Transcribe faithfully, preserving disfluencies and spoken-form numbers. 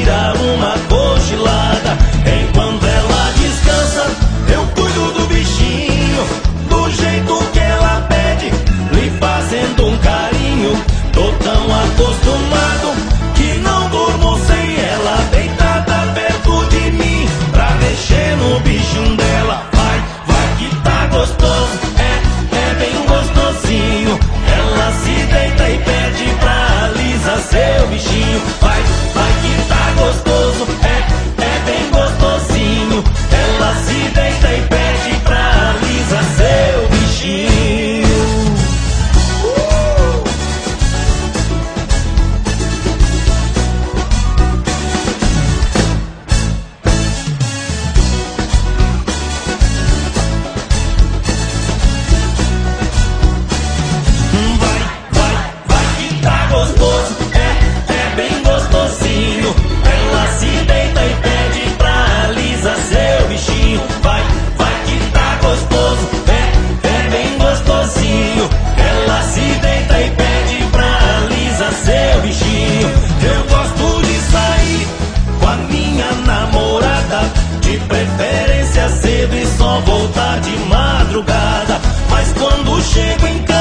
tirar uma cochilada. Enquanto ela descansa, eu cuido do bichinho, do jeito que ela pede, lhe fazendo um carinho. Tô tão acostumado que não durmo sem ela deitada perto de mim, pra mexer no bichinho dela. Vai, vai que tá gostoso, é, é bem gostosinho. Ela se deita e pede pra alisar seu bichinho. Vai, vai que tá gostoso, é, é bem gostosinho. Ela se deita e pede pra alisar seu bichinho. Uh! Vai, vai, vai que tá gostoso, é, é bem gostosinho. Ela se deita e pede pra alisar seu bichinho. Vai, vai que tá gostoso, é, é bem gostosinho. Ela se deita e pede pra alisar seu bichinho. Eu gosto de sair com a minha namorada, de preferência cedo e só voltar de madrugada. Mas quando chego em casa